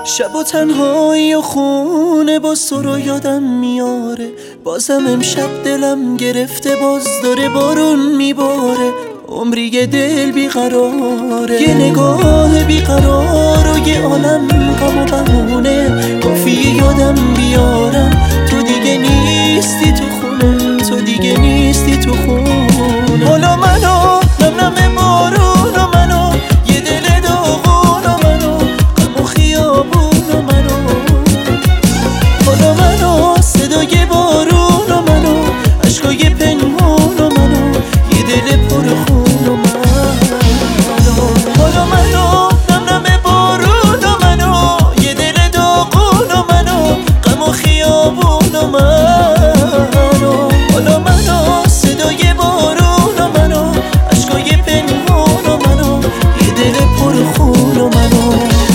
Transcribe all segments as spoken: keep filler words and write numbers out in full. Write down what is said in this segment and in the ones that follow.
شب و تنهایی و خونه باز تو رو یادم میاره. بازم امشب دلم گرفته، باز داره بارون میباره. عمری یه دل بیقراره، یه نگاه بیقرار و یه عالم غم و بهونه. کافیه یادم بیارم تو دیگه نیستی تو خونه، تو دیگه نیستی تو خونه. حالا منو نم نم بارون و منو یه دل داغون و منو غم و خیابون و منو. حالا منو صدای بارون و منو عشقای پنهون و منو یه دل پر خون و منو. حالا منو نم نم بارون و منو یه دل داغون و منو غم و خیابون و منو. حالا منو صدای بارون و منو عشقای پنهون و منو یه دل پر خون و منو.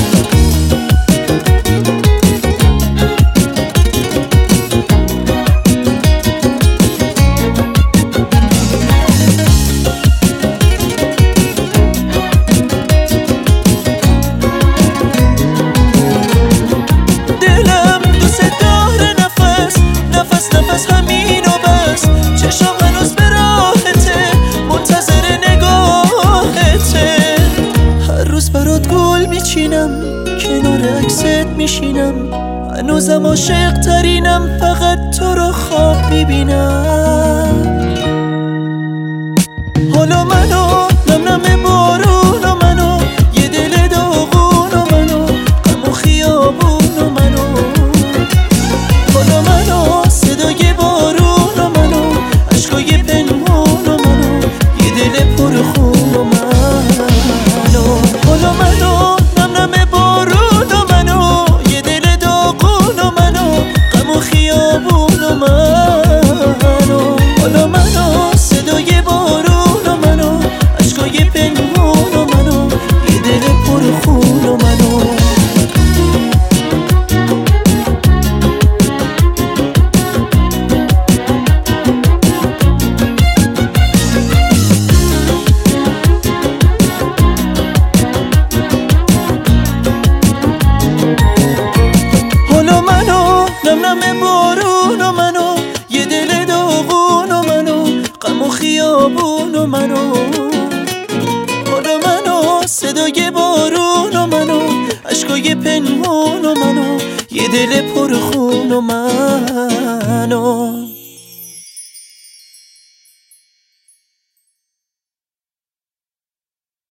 نفس همین و بس، چشم هنوز به راحته، منتظر نگاهته. هر روز برات گل میچینم، کنار عکست میشینم، هنوزم عاشق ترینم، فقط تو رو خواب میبینم. حالا منو نم نم بارون و منو یه دل داغون و منو غم و خیابون و منو. حالا منو صدای بارون و منو عشقای پنهون و منو یه دل پر خون و منو. حالا منو نم نم بارون و منو یه دل داغون و منو غم و خیابون و منو. حالا منو صدای بارون و منو عشقای پنهون و منو یه دل پر خون و منو. نم نم بارون و منو یه دل داغون و منو غم و خیابون و منو. حالا منو صدای بارون و منو عشقای پنهون و منو یه دل پر خون و منو.